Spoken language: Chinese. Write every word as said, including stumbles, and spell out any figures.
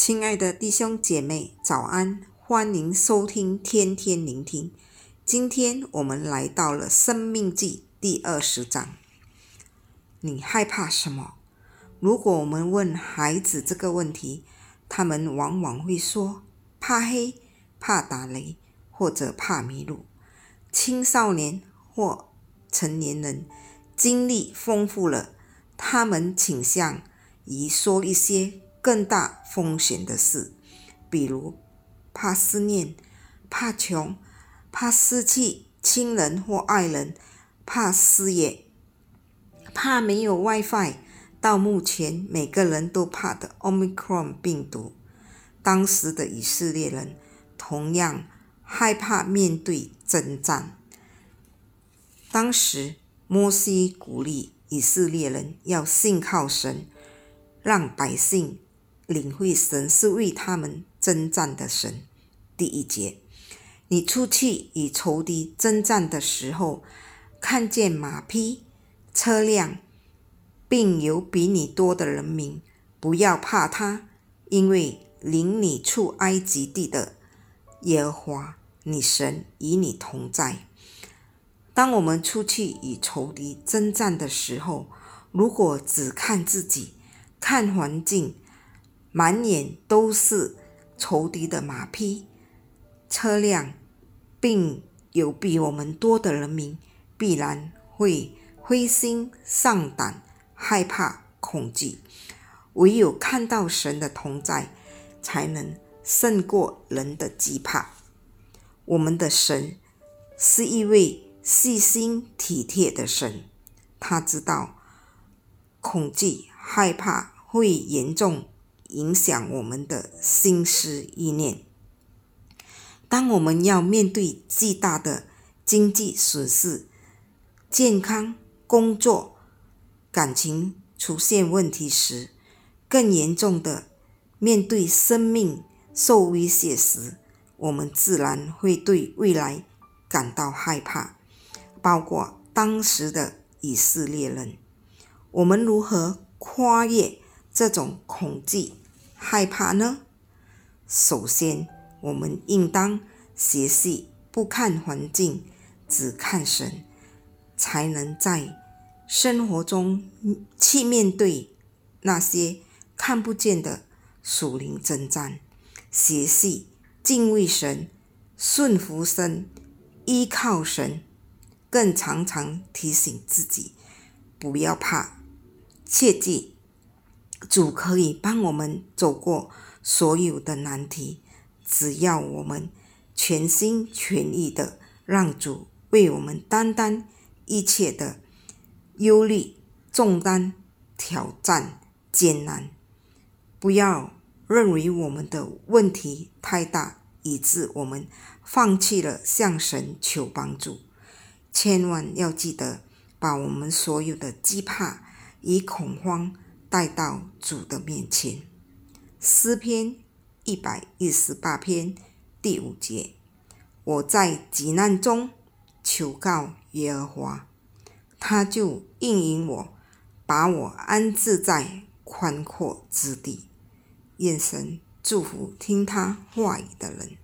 亲爱的弟兄姐妹，早安！欢迎收听天天聆听。今天我们来到了《申命记》第二十章。你害怕什么？如果我们问孩子这个问题，他们往往会说怕黑、怕打雷或者怕迷路。青少年或成年人经历丰富了，他们倾向于说一些更大风险的事，比如怕思念、怕穷、怕失去亲人或爱人、怕失业、怕没有 WiFi， 到目前每个人都怕的 Omicron 病毒。当时的以色列人同样害怕面对征战。当时摩西鼓励以色列人要信靠神，让百姓领会神是为他们征战的神。第一节，你出去与仇敌征战的时候，看见马匹、车辆，并有比你多的人民，不要怕他，因为领你出埃及地的耶和华你神与你同在。当我们出去与仇敌征战的时候，如果只看自己、看环境，满眼都是仇敌的马匹、车辆，并有比我们多的人民，必然会灰心丧胆、害怕恐惧。唯有看到神的同在，才能胜过人的惧怕。我们的神是一位细心体贴的神，他知道恐惧、害怕会严重影响我们的心思意念。当我们要面对巨大的经济损失、健康、工作、感情出现问题时，更严重的面对生命受威胁时，我们自然会对未来感到害怕，包括当时的以色列人。我们如何跨越这种恐惧、害怕呢？首先，我们应当学习不看环境，只看神，才能在生活中去面对那些看不见的属灵征战。学习敬畏神，顺服神，依靠神，更常常提醒自己不要怕。切记，主可以帮我们走过所有的难题，只要我们全心全意的让主为我们担当一切的忧虑、重担、挑战、艰难。不要认为我们的问题太大，以致我们放弃了向神求帮助。千万要记得把我们所有的惧怕与恐慌带到主的面前。诗篇一百一十八篇第五节，我在急难中求告耶和华，他就应允我，把我安置在宽阔之地。愿神祝福听他话语的人。